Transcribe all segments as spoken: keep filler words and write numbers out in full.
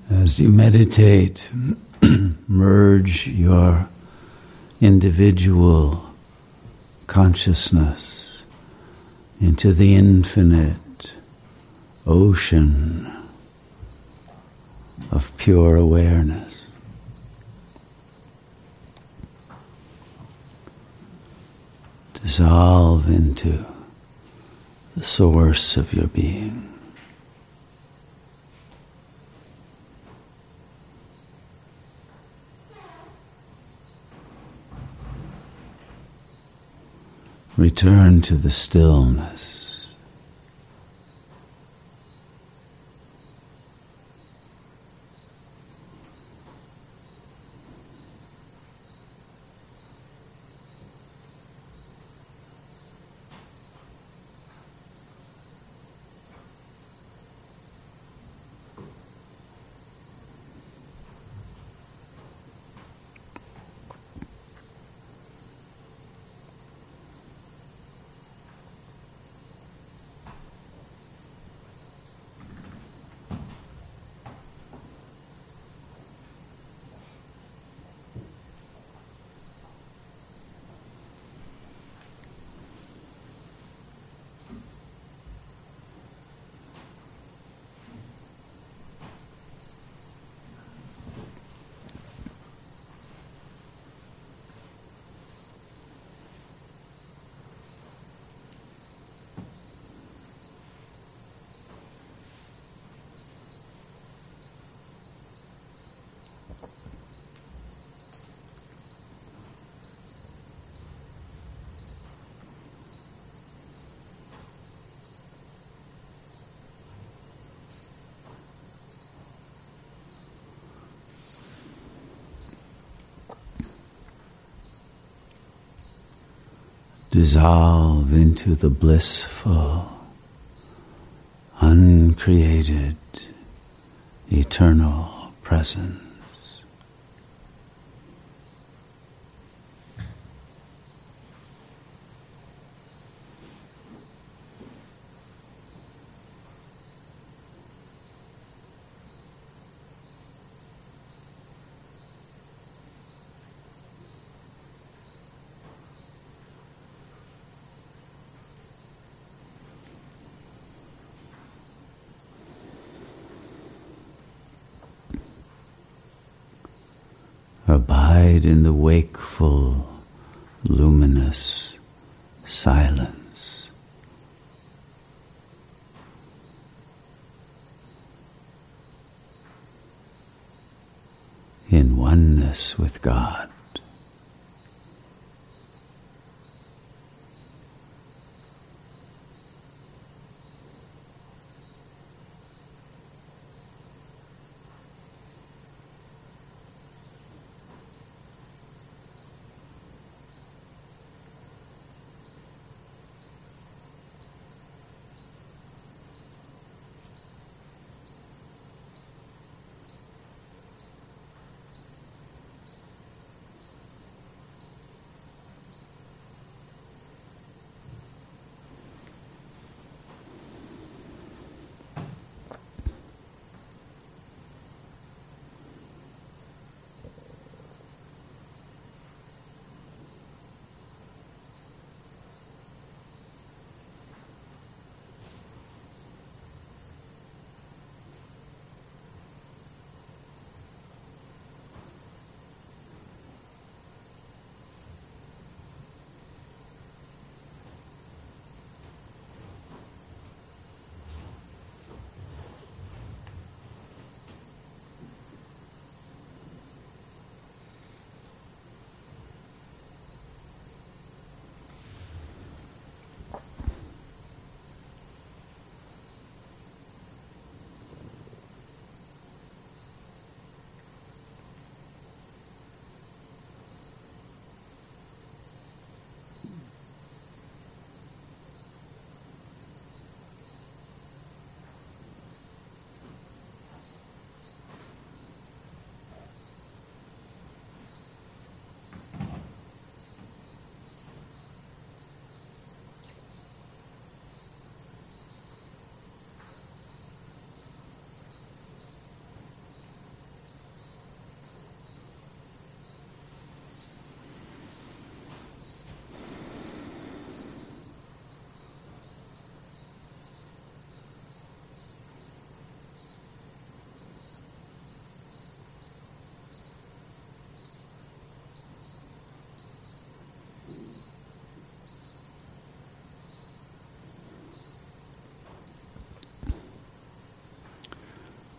As you meditate, merge your individual consciousness into the infinite ocean of pure awareness. Dissolve into the source of your being. Return to the stillness. Dissolve into the blissful, uncreated, eternal presence. Abide in the wakeful, luminous silence. In oneness with God.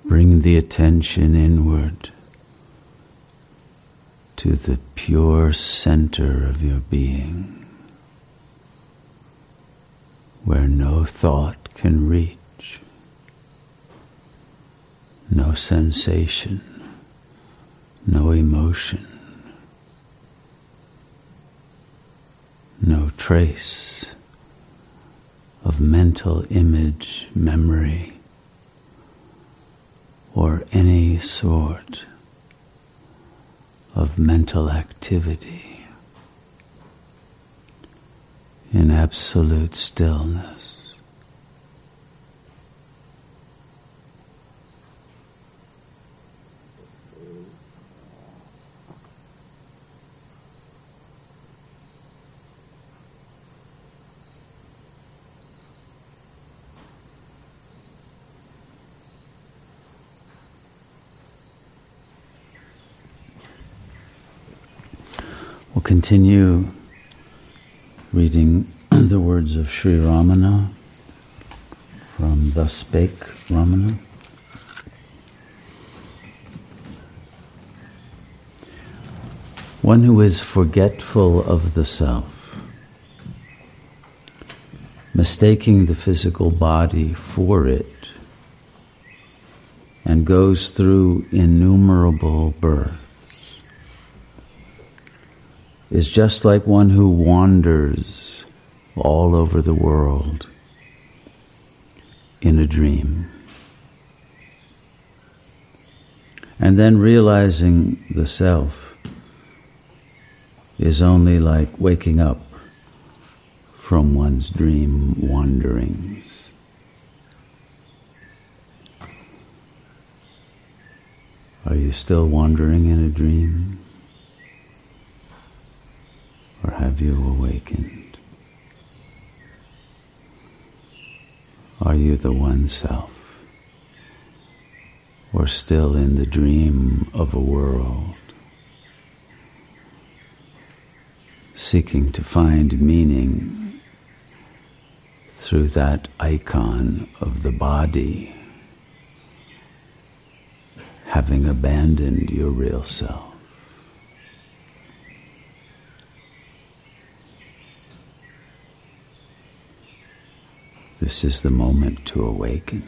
Bring the attention inward to the pure center of your being, where no thought can reach, no sensation, no emotion, no trace of mental image, memory, or any sort of mental activity, in absolute stillness. We'll continue reading the words of Sri Ramana from Thus Spake Ramana. One who is forgetful of the self, mistaking the physical body for it, and goes through innumerable births, is just like one who wanders all over the world in a dream. And then realizing the self is only like waking up from one's dream wanderings. Are you still wandering in a dream? Or have you awakened? Are you the one self? Or still in the dream of a world, seeking to find meaning through that icon of the body, having abandoned your real self? This is the moment to awaken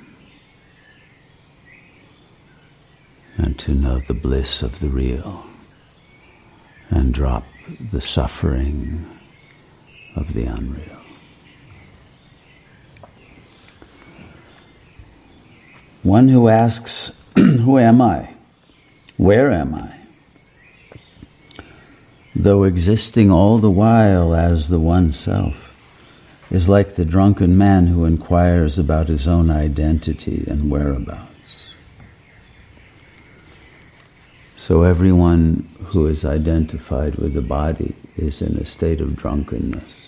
and to know the bliss of the real and drop the suffering of the unreal. One who asks, who am I? Where am I? Though existing all the while as the one self, is like the drunken man who inquires about his own identity and whereabouts. So everyone who is identified with the body is in a state of drunkenness,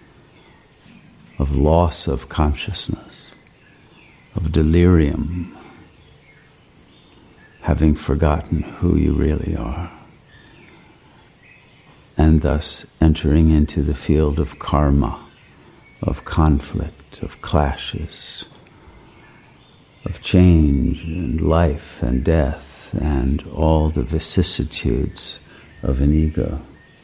of loss of consciousness, of delirium, having forgotten who you really are, and thus entering into the field of karma, of conflict, of clashes, of change and life and death and all the vicissitudes of an ego.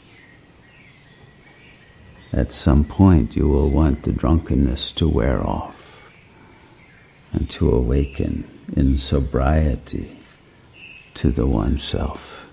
At some point you will want the drunkenness to wear off and to awaken in sobriety to the one self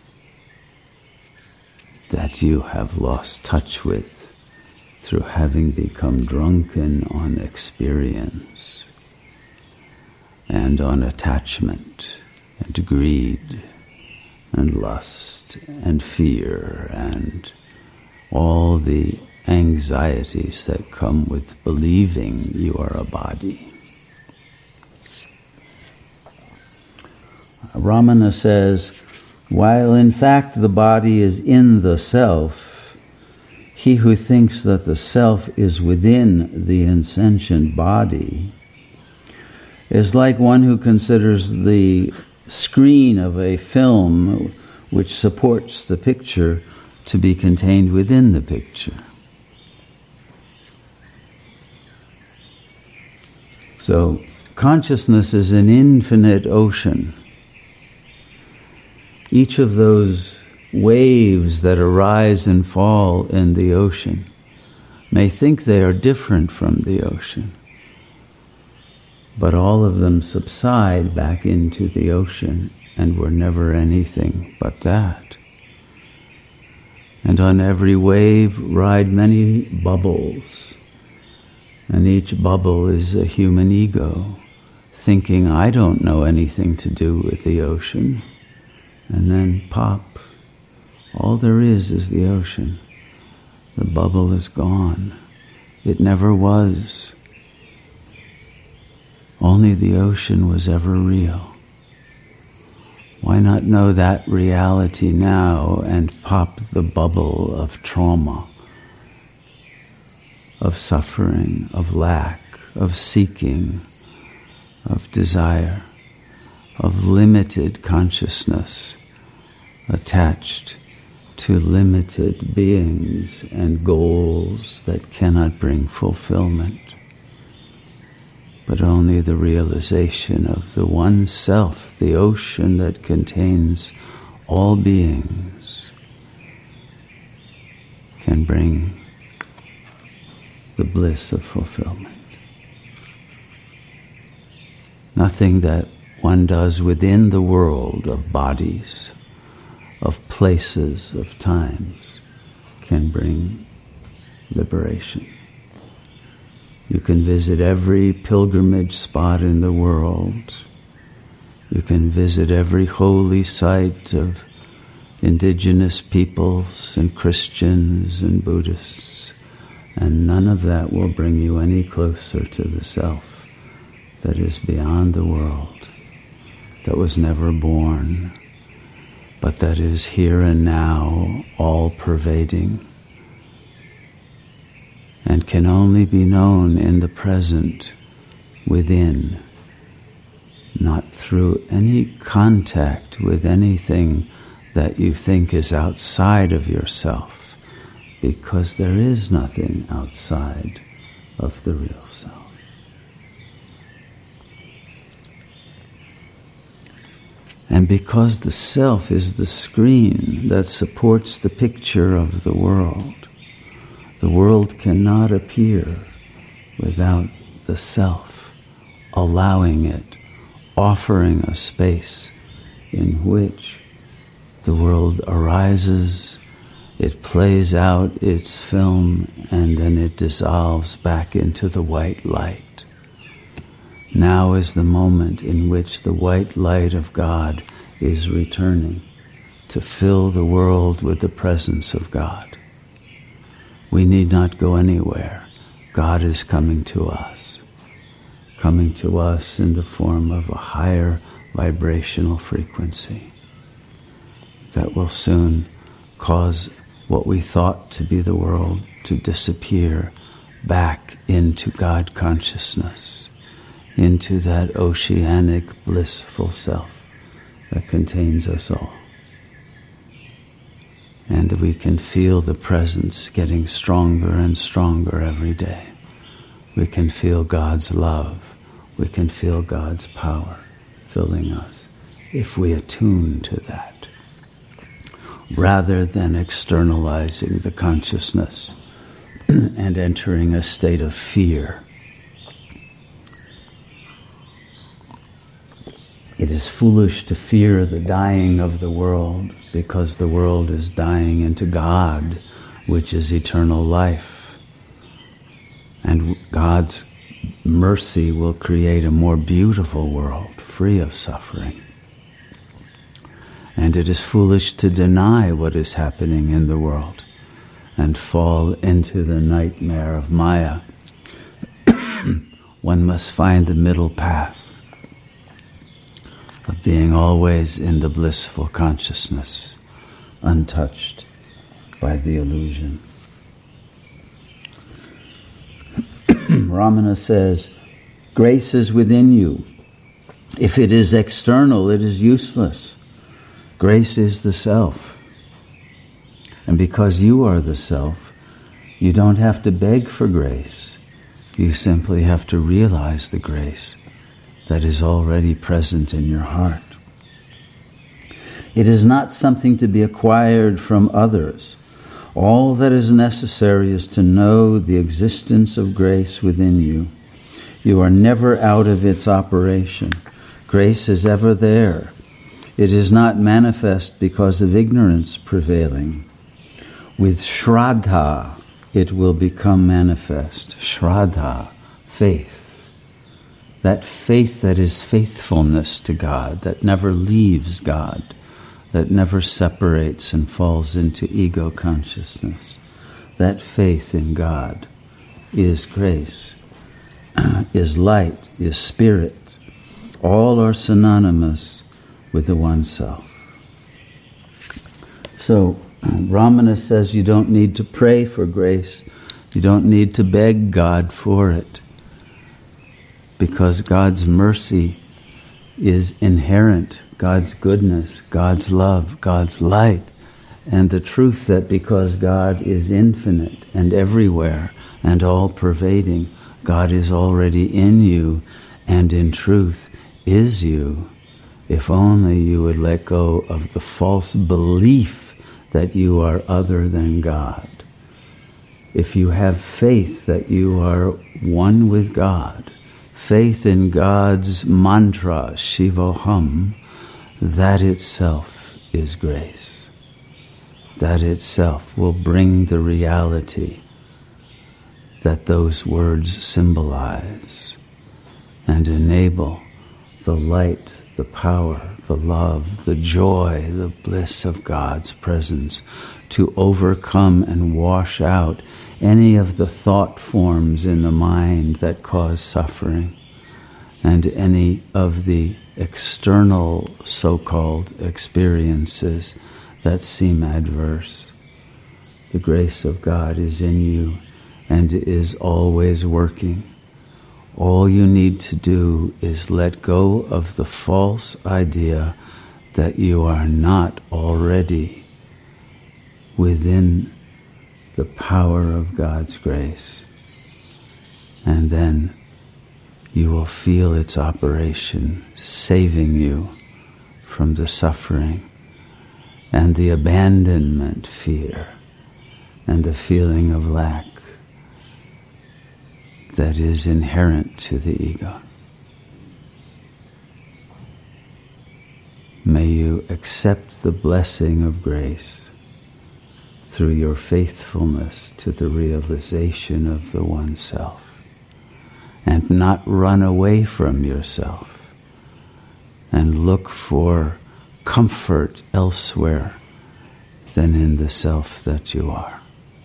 that you have lost touch with through having become drunken on experience and on attachment and greed and lust and fear and all the anxieties that come with believing you are a body. Ramana says, while in fact the body is in the self, he who thinks that the self is within the insentient body is like one who considers the screen of a film which supports the picture to be contained within the picture. So consciousness is an infinite ocean. Each of those waves that arise and fall in the ocean may think they are different from the ocean, but all of them subside back into the ocean and were never anything but that. And on every wave ride many bubbles, and each bubble is a human ego thinking, I don't know anything to do with the ocean. And then pop, all there is is the ocean. The bubble is gone. It never was. Only the ocean was ever real. Why not know that reality now and pop the bubble of trauma, of suffering, of lack, of seeking, of desire, of limited consciousness attached to limited beings and goals that cannot bring fulfillment, but only the realization of the one self, the ocean that contains all beings, can bring the bliss of fulfillment. Nothing that one does within the world of bodies, of places, of times, can bring liberation. You can visit every pilgrimage spot in the world. You can visit every holy site of indigenous peoples and Christians and Buddhists, and none of that will bring you any closer to the self that is beyond the world, that was never born, but that is here and now, all-pervading, and can only be known in the present, within, not through any contact with anything that you think is outside of yourself, because there is nothing outside of the real self. And because the self is the screen that supports the picture of the world, the world cannot appear without the self allowing it, offering a space in which the world arises, it plays out its film, and then it dissolves back into the white light. Now is the moment in which the white light of God is returning to fill the world with the presence of God. We need not go anywhere. God is coming to us, coming to us in the form of a higher vibrational frequency that will soon cause what we thought to be the world to disappear back into God consciousness, into that oceanic blissful self that contains us all. And we can feel the presence getting stronger and stronger every day. We can feel God's love. We can feel God's power filling us if we attune to that, rather than externalizing the consciousness and entering a state of fear. It is foolish to fear the dying of the world, because the world is dying into God, which is eternal life. And God's mercy will create a more beautiful world, free of suffering. And it is foolish to deny what is happening in the world and fall into the nightmare of Maya. One must find the middle path of being always in the blissful consciousness, untouched by the illusion. Ramana says, grace is within you. If it is external, it is useless. Grace is the self. And because you are the self, you don't have to beg for grace. You simply have to realize the grace that is already present in your heart. It is not something to be acquired from others. All that is necessary is to know the existence of grace within you. You are never out of its operation. Grace is ever there. It is not manifest because of ignorance prevailing. With Shraddha, it will become manifest. Shraddha, faith. That faith that is faithfulness to God, that never leaves God, that never separates and falls into ego consciousness. That faith in God is grace, is light, is spirit. All are synonymous with the One Self. So, Ramana says you don't need to pray for grace. You don't need to beg God for it. Because God's mercy is inherent. God's goodness, God's love, God's light, and the truth that because God is infinite and everywhere and all-pervading, God is already in you and in truth is you. If only you would let go of the false belief that you are other than God. If you have faith that you are one with God, faith in God's mantra, Shivoham, that itself is grace. That itself will bring the reality that those words symbolize and enable the light, the power, the love, the joy, the bliss of God's presence to overcome and wash out any of the thought forms in the mind that cause suffering and any of the external so-called experiences that seem adverse. The grace of God is in you and is always working. All you need to do is let go of the false idea that you are not already within the power of God's grace. And then you will feel its operation saving you from the suffering and the abandonment fear and the feeling of lack that is inherent to the ego. May you accept the blessing of grace through your faithfulness to the realization of the One Self, and not run away from yourself and look for comfort elsewhere than in the self that you are.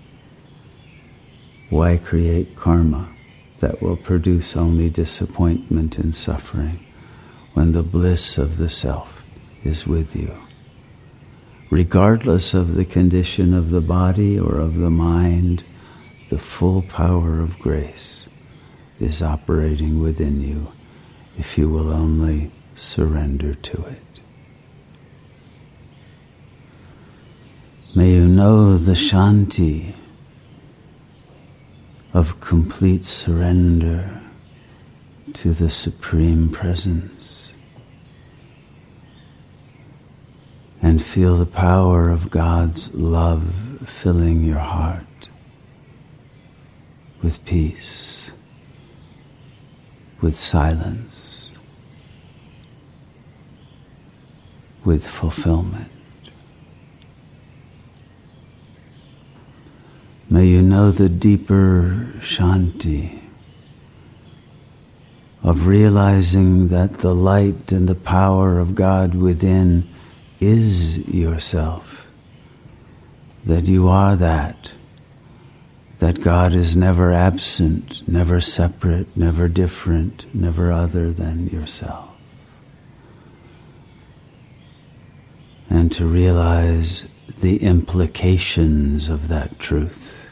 Why create karma that will produce only disappointment and suffering when the bliss of the self is with you? Regardless of the condition of the body or of the mind, the full power of grace is operating within you if you will only surrender to it. May you know the shanti of complete surrender to the Supreme Presence, and feel the power of God's love filling your heart with peace, with silence, with fulfillment. May you know the deeper shanti of realizing that the light and the power of God within is yourself, that you are that, that God is never absent, never separate, never different, never other than yourself. And to realize the implications of that truth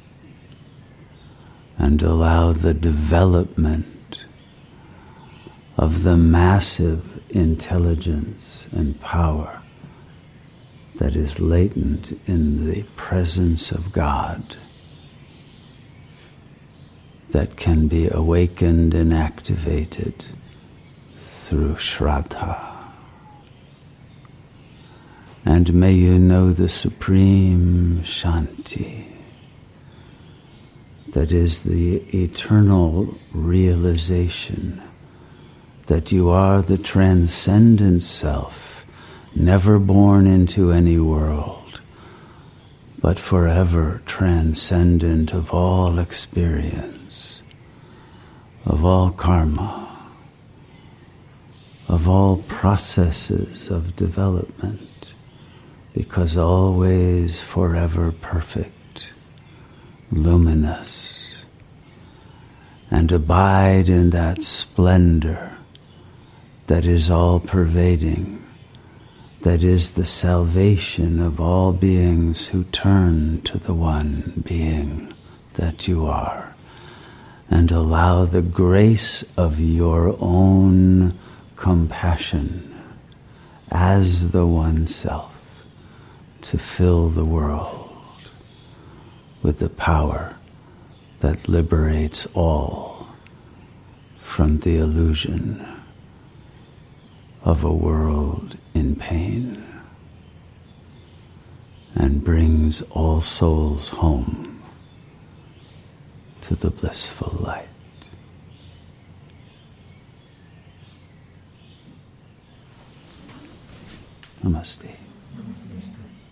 and allow the development of the massive intelligence and power that is latent in the presence of God, that can be awakened and activated through Shraddha. And may you know the supreme Shanti, that is the eternal realization that you are the transcendent self, never born into any world, but forever transcendent of all experience, of all karma, of all processes of development, because always forever perfect, luminous, and abide in that splendor that is all-pervading, that is the salvation of all beings who turn to the one being that you are, and allow the grace of your own compassion as the one self to fill the world with the power that liberates all from the illusion of a world in pain and brings all souls home to the blissful light. Namaste. Namaste.